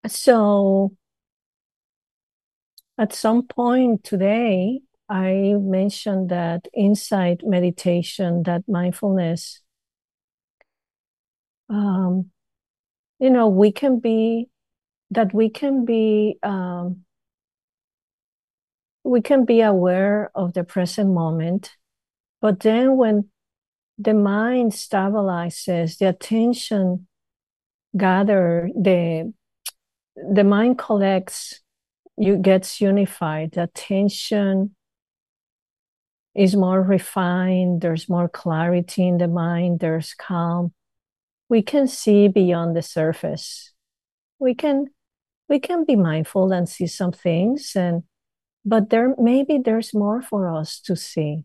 So at some point today, I mentioned that insight meditation, that mindfulness, um, we can be that we can be aware of the present moment, but then when the mind stabilizes, the attention gather, the mind collects, you gets unified, the attention is more refined, there's more clarity in the mind, there's calm. We can see beyond the surface. We can we can be mindful and see some things, and but there's more for us to see.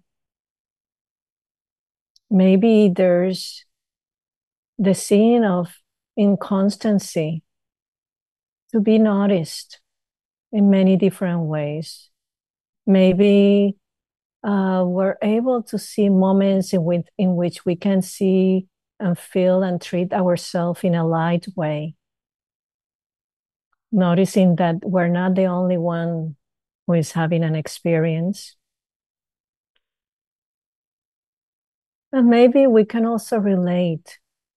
Maybe there's the scene of inconstancy to be noticed in many different ways. Maybe we're able to see moments in which we can see and feel and treat ourselves in a light way, noticing that we're not the only one who is having an experience. And maybe we can also relate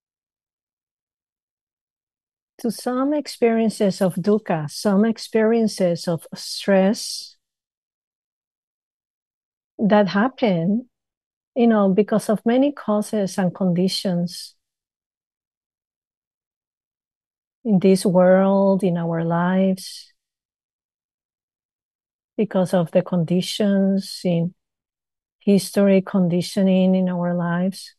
to some experiences of dukkha, some experiences of stress that happen, because of many causes and conditions in this world, in our lives, because of the conditions in history, conditioning in our lives.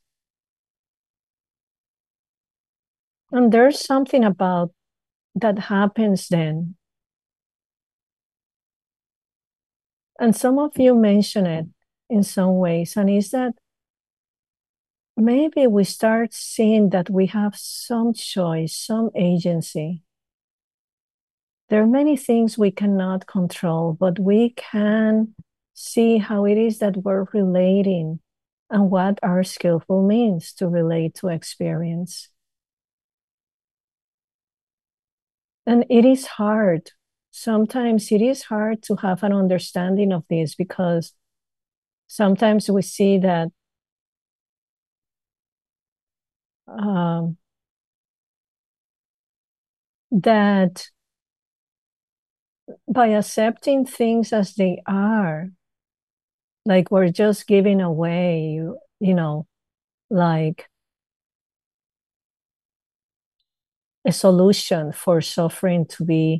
And there's something about that happens then. And some of you mention it in some ways, and is that maybe we start seeing that we have some choice, some agency. There are many things we cannot control, but we can see how it is that we're relating and what our skillful means to relate to experience. And it is hard. Sometimes it is hard to have an understanding of this because sometimes we see um, that by accepting things as they are, like we're just giving away, like a solution for suffering to be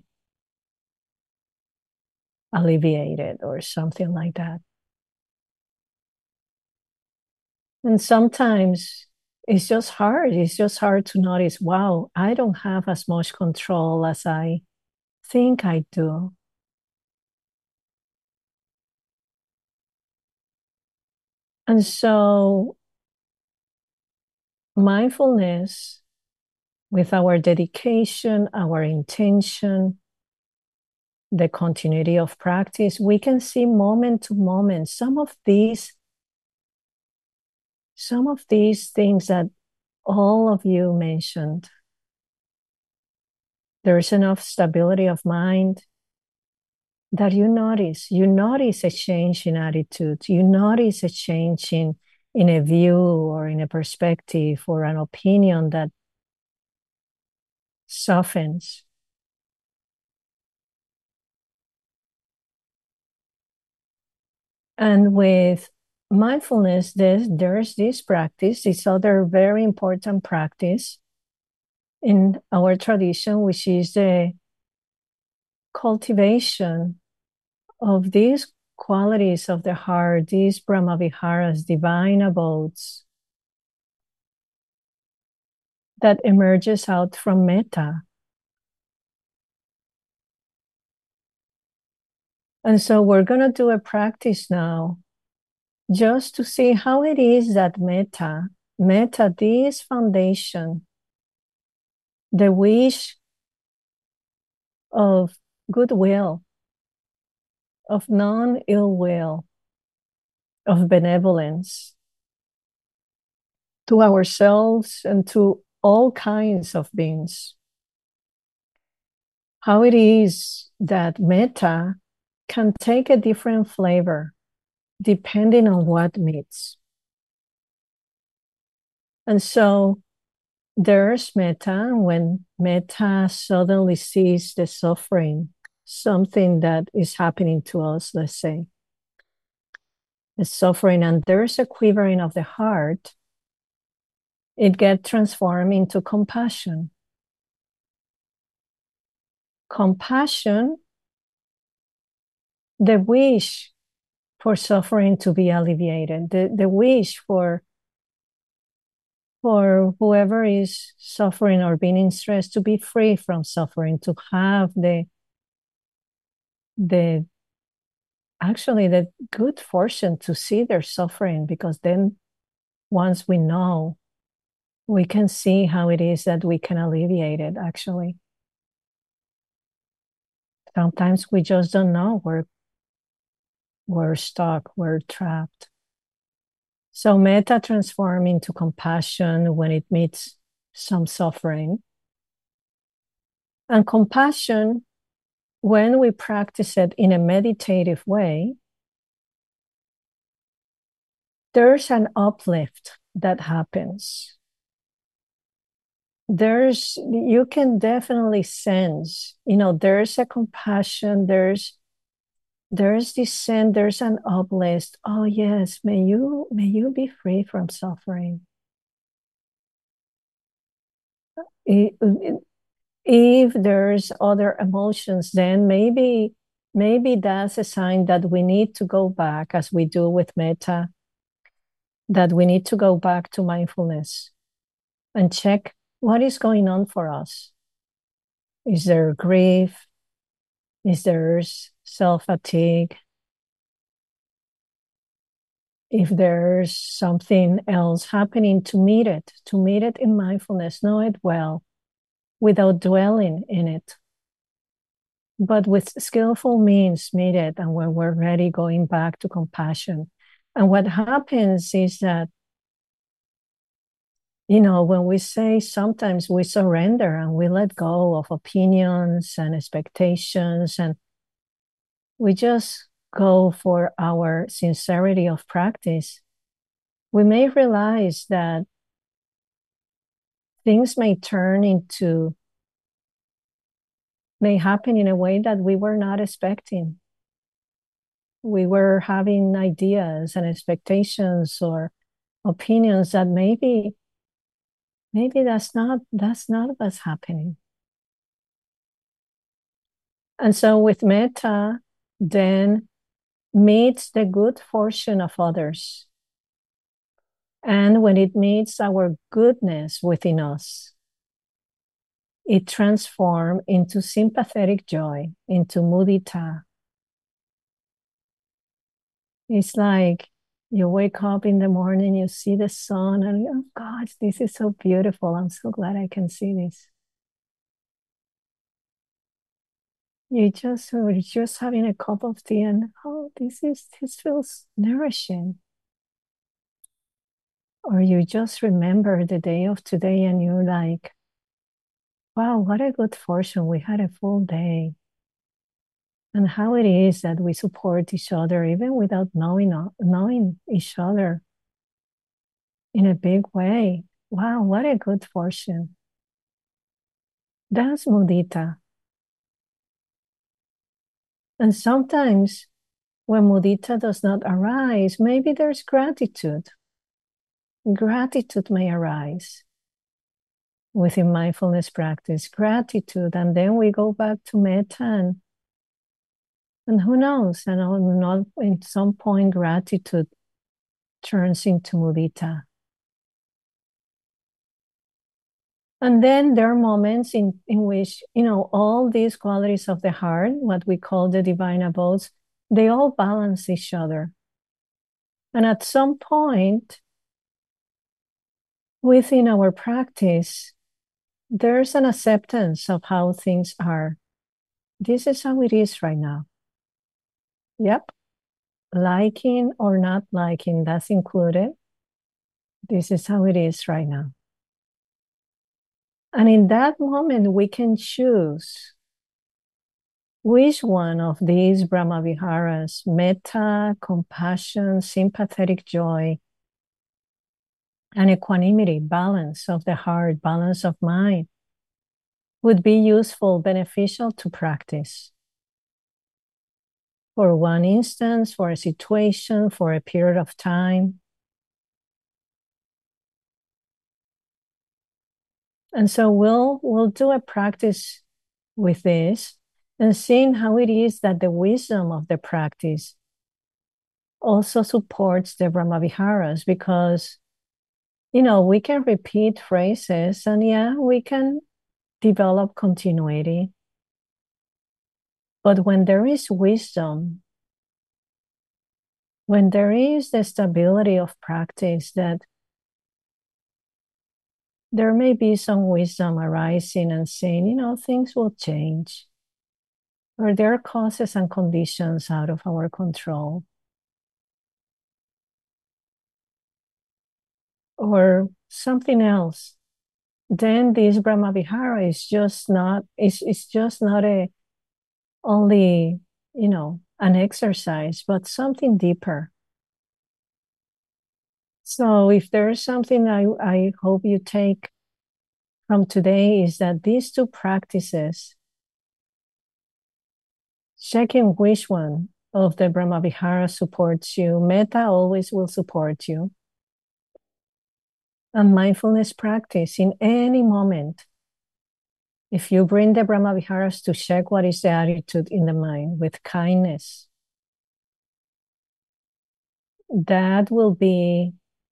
alleviated or something like that. And sometimes it's just hard. It's just hard to notice, wow, I don't have as much control as I think I do. And so mindfulness, with our dedication, our intention, the continuity of practice, we can see moment to moment some of these things that all of you mentioned. There's enough stability of mind that you notice a change in attitude, you notice a change in a view or in a perspective or an opinion that softens. And with mindfulness, there's this practice, this other very important practice in our tradition, which is the cultivation of these qualities of the heart, these Brahmaviharas, divine abodes, that emerges out from metta. And so we're going to do a practice now just to see how it is that metta, this foundation, the wish of goodwill, of non ill will, of benevolence to ourselves and to all kinds of beings. how it is that metta can take a different flavor depending on what meets. And so there's metta when metta suddenly sees the suffering, something that is happening to us, let's say, the suffering, and there's a quivering of the heart, it gets transformed into compassion. Compassion, the wish for suffering to be alleviated, the wish for whoever is suffering or being in stress to be free from suffering, to have the actually the good fortune to see their suffering, because then once we know, we can see how it is that we can alleviate it. Actually, sometimes we just don't know, we're stuck, we're trapped. So metta transforms into compassion when it meets some suffering. And compassion, when we practice it in a meditative way, there's an uplift that happens. You can definitely sense, there's a compassion, there's this sense, there's an uplift. Oh yes, may you be free from suffering. If there's other emotions, then maybe that's a sign that we need to go back, as we do with metta, that we need to go back to mindfulness and check what is going on for us. Is there grief? Is there self-fatigue? If there's something else happening, to meet it in mindfulness, know it well, without dwelling in it. But with skillful means, meet it, and when we're ready, going back to compassion. And what happens is that, when we say, sometimes we surrender and we let go of opinions and expectations, and we just go for our sincerity of practice, we may realize that things may happen in a way that we were not expecting. We were having ideas and expectations or opinions that maybe that's not what's happening. And so with metta, then meets the good fortune of others. And when it meets our goodness within us, it transforms into sympathetic joy, into mudita. It's like you wake up in the morning, you see the sun, and oh God, this is so beautiful. I'm so glad I can see this. You're just having a cup of tea, and oh, this feels nourishing. Or you just remember the day of today, and you're like, wow, what a good fortune. We had a full day. And how it is that we support each other even without knowing each other in a big way. Wow, what a good fortune. That's mudita. And sometimes when mudita does not arise, maybe there's gratitude. Gratitude may arise within mindfulness practice, gratitude. And then we go back to metta, and who knows? And in some point, gratitude turns into mudita. And then there are moments in which, all these qualities of the heart, what we call the divine abodes, they all balance each other. And at some point within our practice, there's an acceptance of how things are. This is how it is right now. Yep. Liking or not liking, that's included. This is how it is right now. And in that moment, we can choose Which one of these Brahmaviharas, metta, compassion, sympathetic joy, and equanimity, balance of the heart, balance of mind, would be useful, beneficial to practice? For one instance, for a situation, for a period of time. And so we'll do a practice with this and seeing how it is that the wisdom of the practice also supports the Brahmaviharas, because we can repeat phrases and yeah, we can develop continuity. But when there is wisdom, when there is the stability of practice, that there may be some wisdom arising and saying, things will change, or there are causes and conditions out of our control, or something else, then this Brahmavihara is just not, it's just not a only, an exercise, but something deeper. So if there's something I hope you take from today, is that these two practices, checking which one of the Brahmavihara supports you. Metta always will support you. And mindfulness practice in any moment. If you bring the Brahmaviharas to check what is the attitude in the mind with kindness, that will be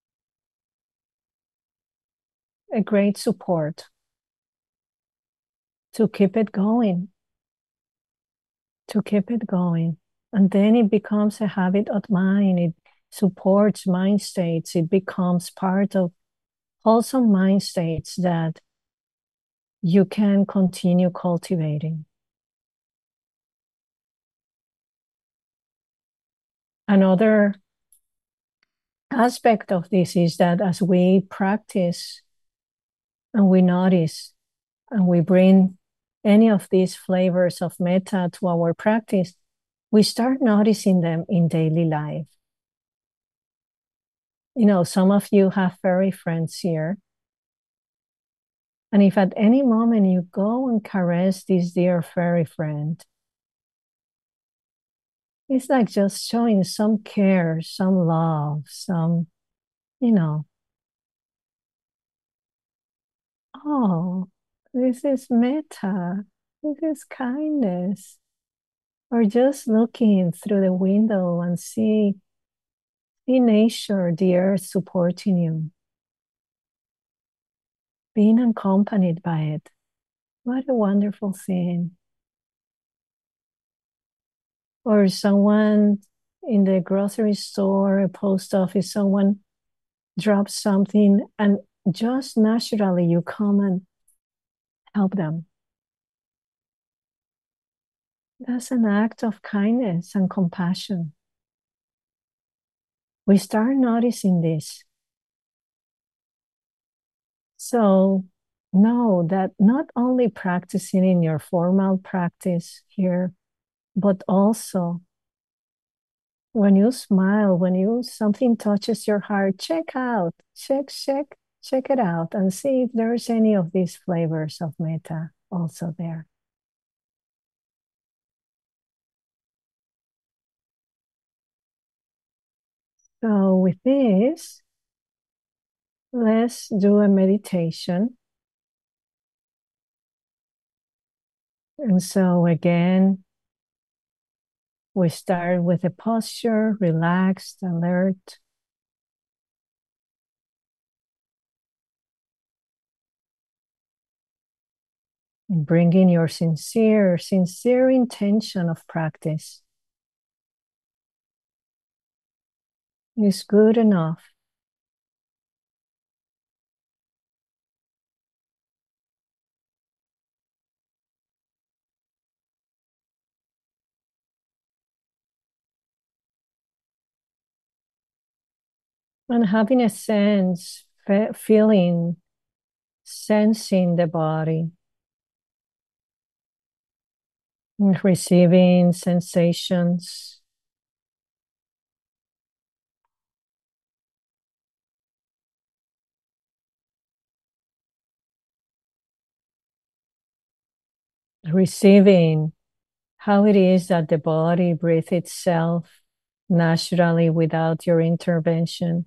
a great support to keep it going, And then it becomes a habit of mind. It supports mind states. It becomes part of wholesome mind states that you can continue cultivating. Another aspect of this is that as we practice and we notice and we bring any of these flavors of metta to our practice, we start noticing them in daily life. Some of you have furry friends here. And if at any moment you go and caress this dear furry friend, it's like just showing some care, some love, some, oh, this is metta, this is kindness. Or just looking through the window and see nature, the earth supporting you, being accompanied by it. What a wonderful thing. Or someone in the grocery store, a post office, someone drops something and just naturally you come and help them. That's an act of kindness and compassion. We start noticing this. So know that not only practicing in your formal practice here, but also when you smile, when something touches your heart, check it out and see if there's any of these flavors of metta also there. So with this, let's do a meditation. And so again, we start with a posture, relaxed, alert. And bringing your sincere intention of practice is good enough. And having a sense, feeling, sensing the body. receiving sensations. Receiving how it is that the body breathes itself naturally without your intervention.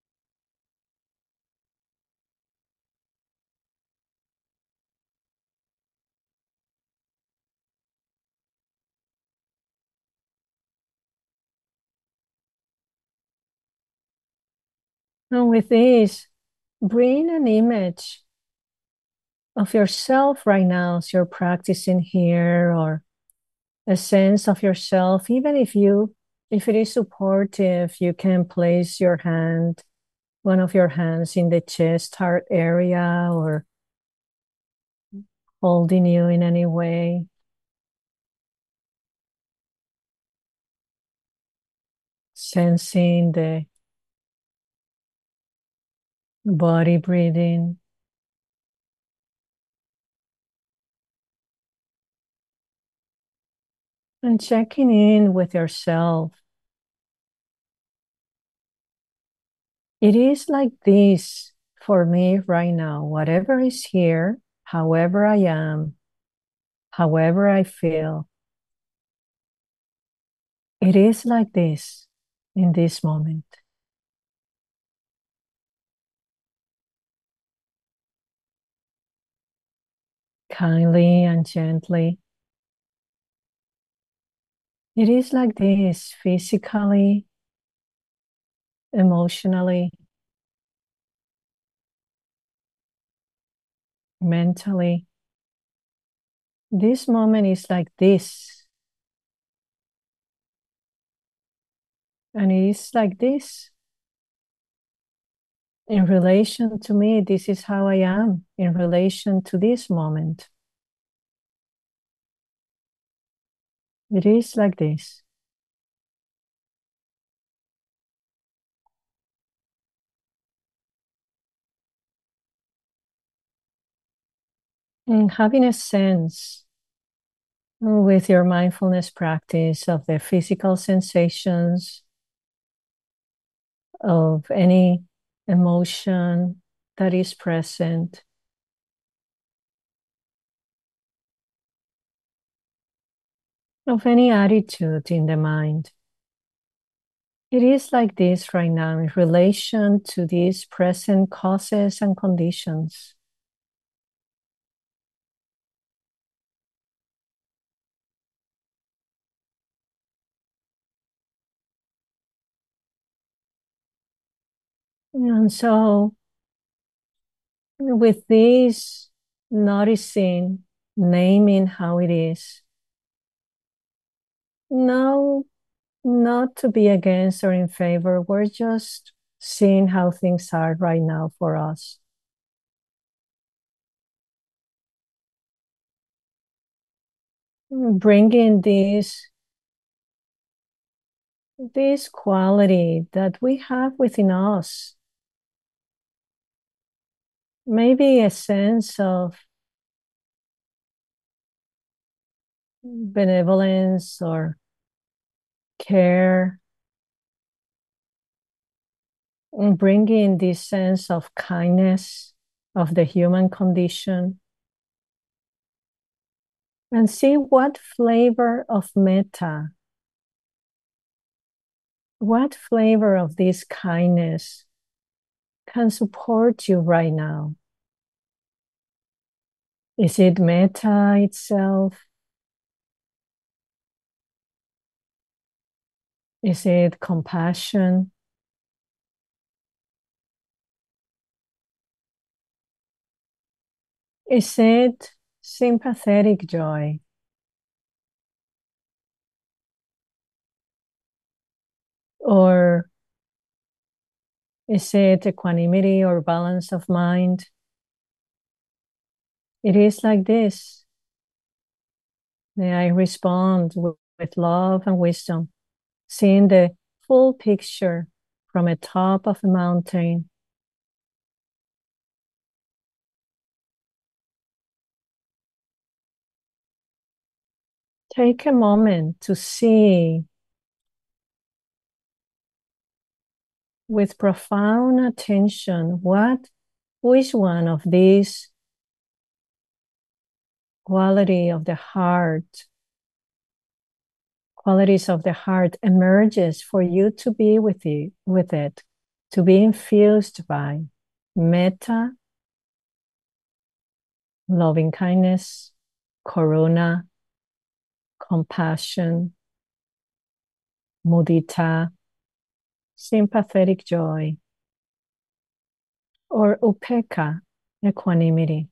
And with this, bring an image of yourself right now as you're practicing here, or a sense of yourself. Even if it is supportive, you can place one of your hands in the chest heart area, or holding you in any way. Sensing the body breathing. And checking in with yourself. It is like this for me right now. Whatever is here, however I am, however I feel, it is like this in this moment. Kindly and gently. It is like this physically, emotionally, mentally. This moment is like this. And it is like this. In relation to me, this is how I am in relation to this moment. It is like this. And having a sense with your mindfulness practice of the physical sensations of any emotion that is present, of any attitude in the mind. It is like this right now in relation to these present causes and conditions. And so, with this noticing, naming how it is, no, not to be against or in favor, we're just seeing how things are right now for us. Bringing this quality that we have within us, maybe a sense of benevolence or care, and bringing this sense of kindness of the human condition, and see what flavor of metta, what flavor of this kindness can support you right now. Is it metta itself? Is it compassion? Is it sympathetic joy? Or is it equanimity or balance of mind? It is like this. May I respond with love and wisdom, seeing the full picture from a top of a mountain. Take a moment to see with profound attention which one of these qualities of the heart emerges for you to be with it, to be infused by metta, loving kindness, karuna, compassion, mudita, sympathetic joy, or upekkha, equanimity.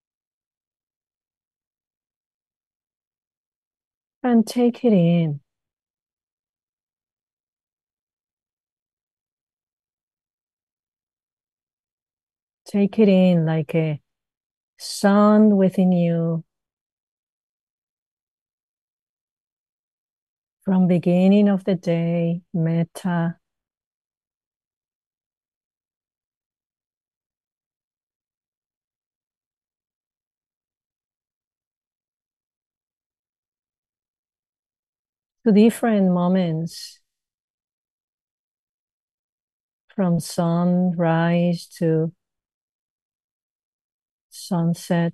And take it in. Take it in like a sun within you. From beginning of the day, metta. To different moments, from sunrise to sunset.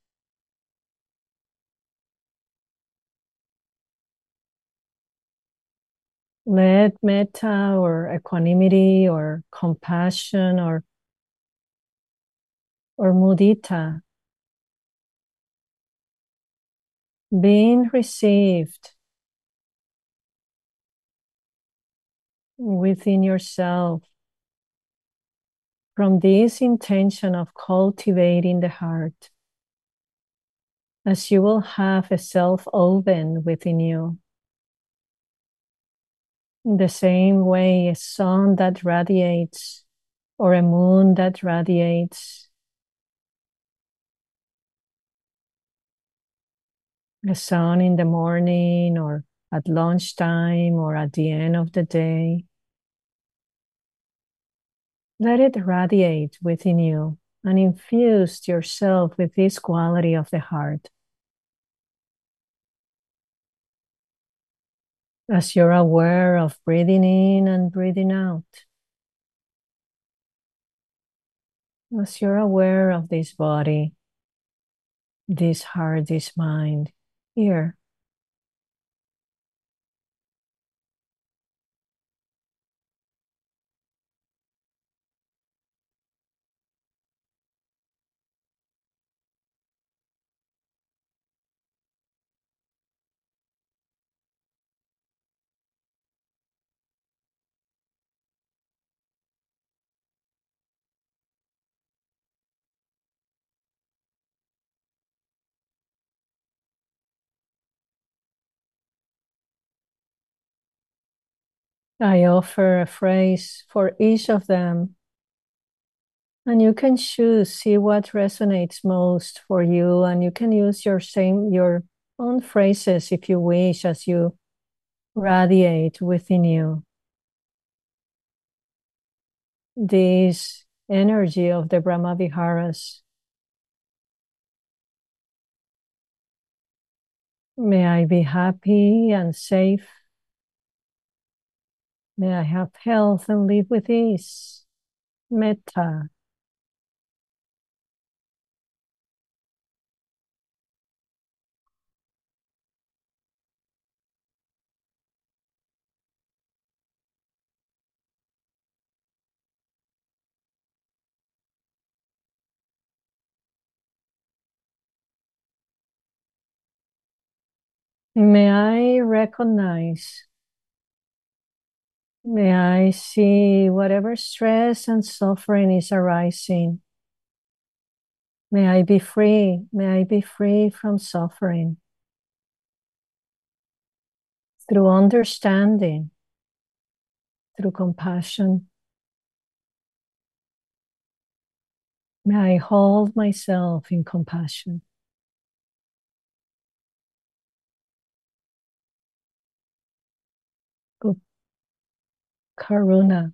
Let metta or equanimity or compassion or mudita being received within yourself from this intention of cultivating the heart, as you will have a self oven within you. In the same way, a sun that radiates or a moon that radiates, the sun in the morning or at lunchtime or at the end of the day. Let it radiate within you and infuse yourself with this quality of the heart. As you're aware of breathing in and breathing out, as you're aware of this body, this heart, this mind, here. I offer a phrase for each of them, and you can choose, see what resonates most for you, and you can use your own phrases if you wish as you radiate within you this energy of the Brahma Viharas. May I be happy and safe. May I have health and live with ease. Metta. May I recognize, may I see whatever stress and suffering is arising. May I be free. May I be free from suffering through understanding, through compassion. May I hold myself in compassion. Karuna.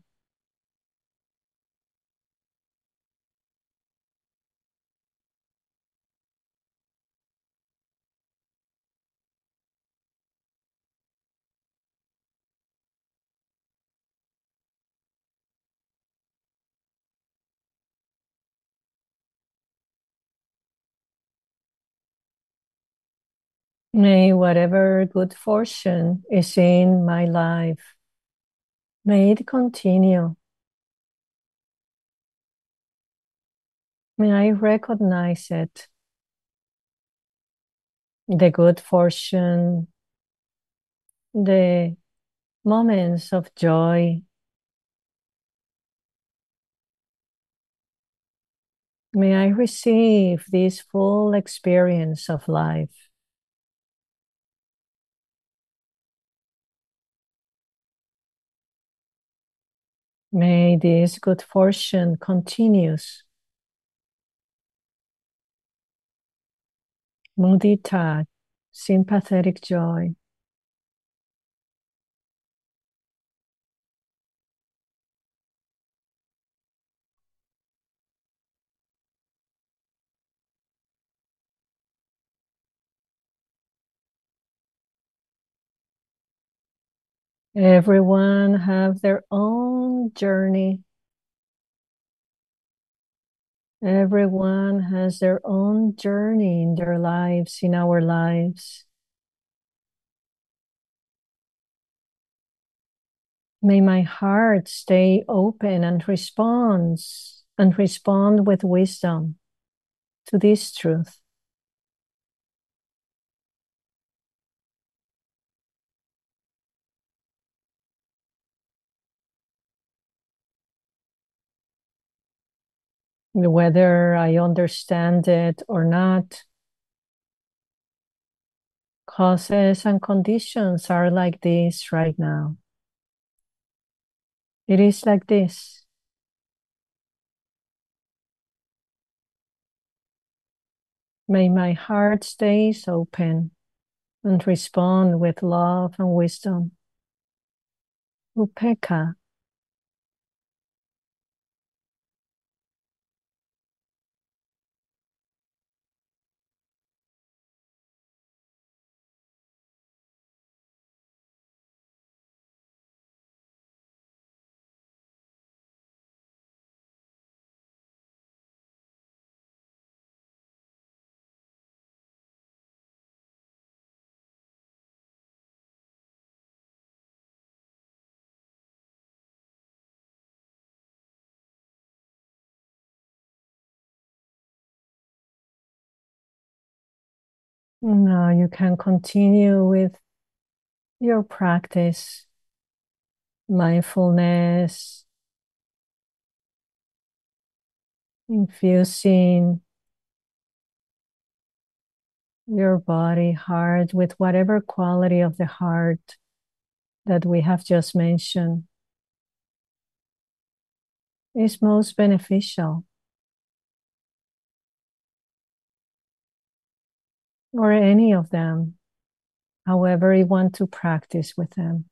May whatever good fortune is in my life, may it continue. May I recognize it, the good fortune, the moments of joy. May I receive this full experience of life. May this good fortune continues. Mudita, sympathetic joy. Everyone have their own journey. Everyone has their own journey in their lives, in our lives. May my heart stay open and respond with wisdom to this truth. Whether I understand it or not, causes and conditions are like this right now. It is like this. May my heart stay open and respond with love and wisdom. Upekkha. Now you can continue with your practice, mindfulness, infusing your body, heart with whatever quality of the heart that we have just mentioned is most beneficial, or any of them, however you want to practice with them.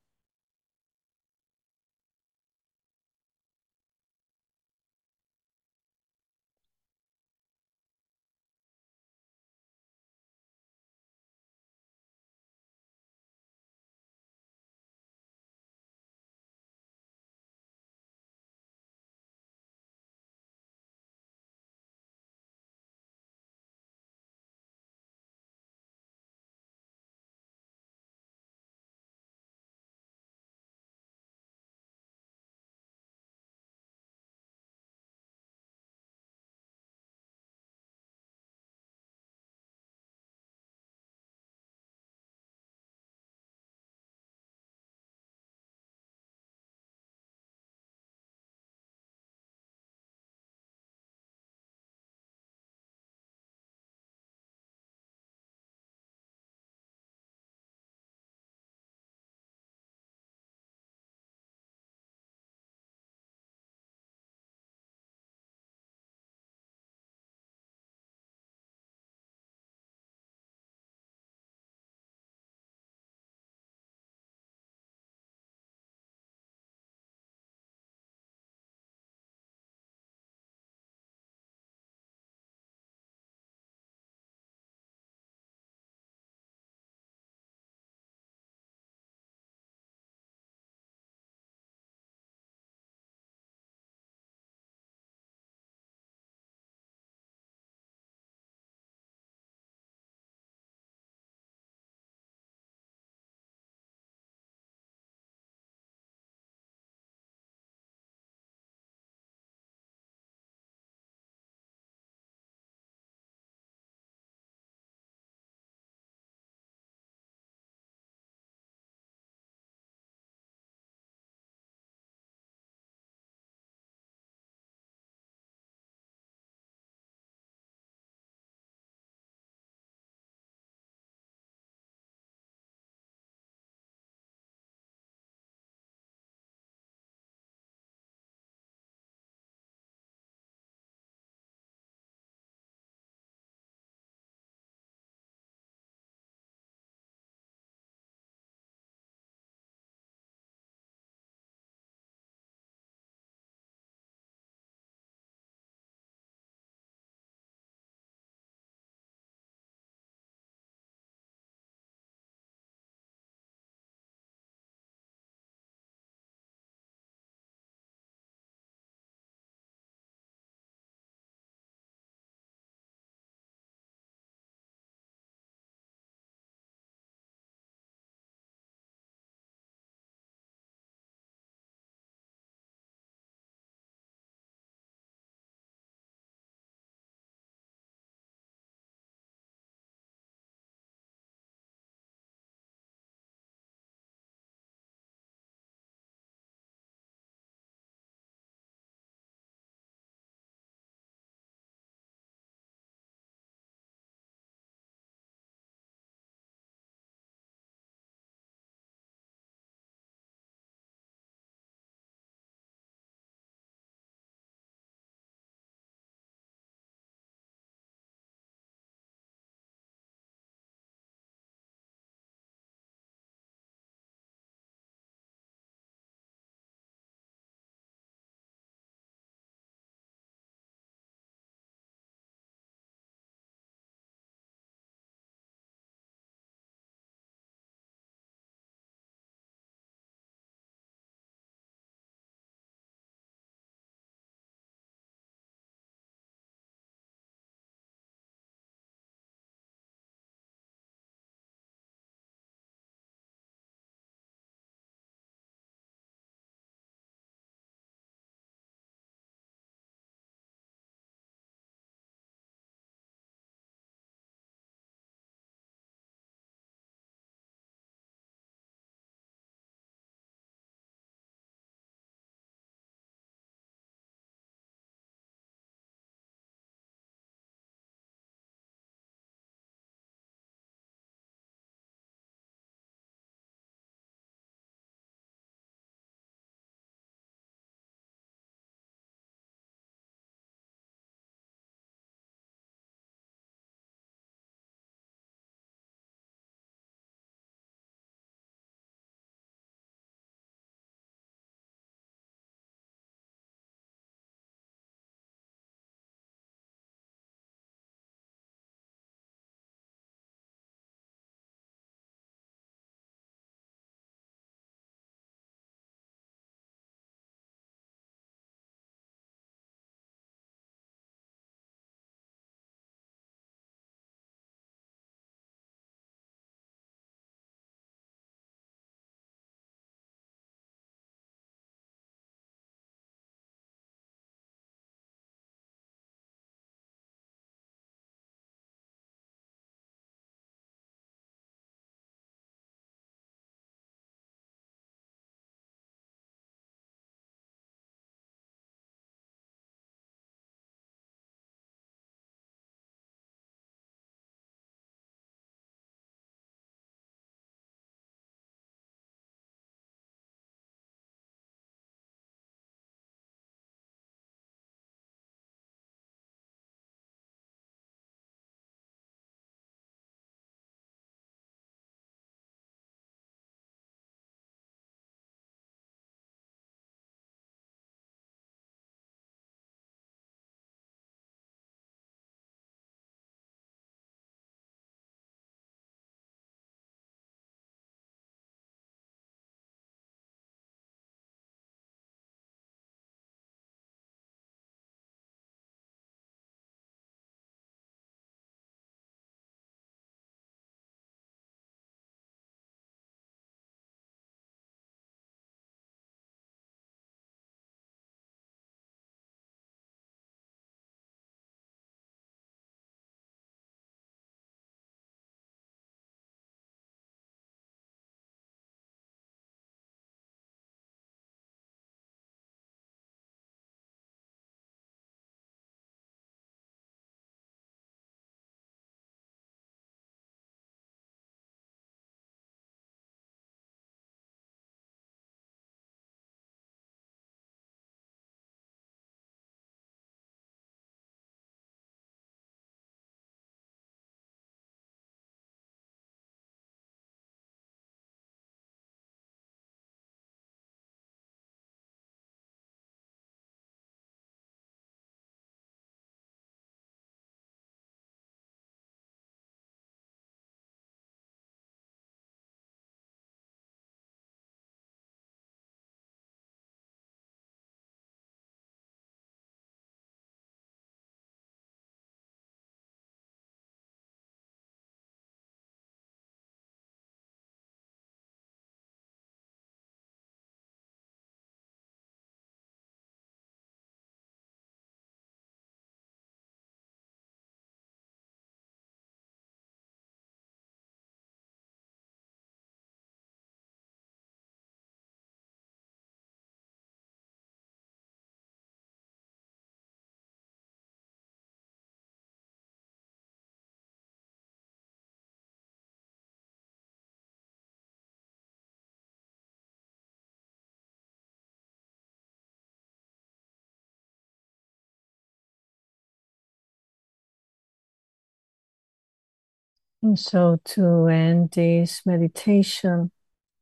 And so to end this meditation,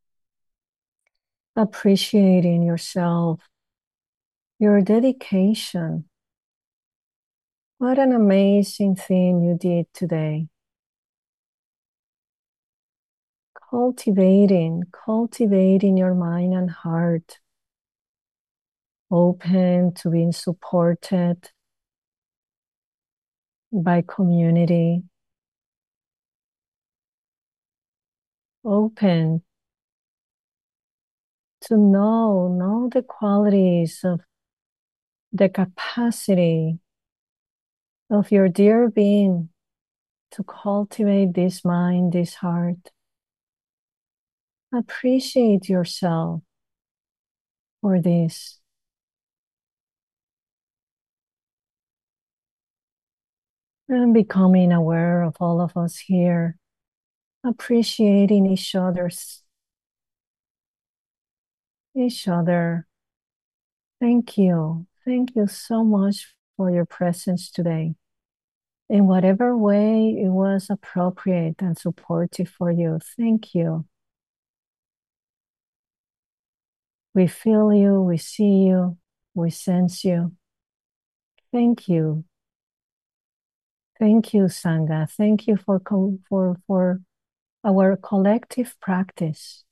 appreciating yourself, your dedication. What an amazing thing you did today. Cultivating your mind and heart, open to being supported by community, open to know the qualities of the capacity of your dear being to cultivate this mind, this heart. Appreciate yourself for this. And becoming aware of all of us here, appreciating each other. Thank you. Thank you so much for your presence today. In whatever way it was appropriate and supportive for you, thank you. We feel you, we see you, we sense you. Thank you. Thank you, Sangha. Thank you for our collective practice.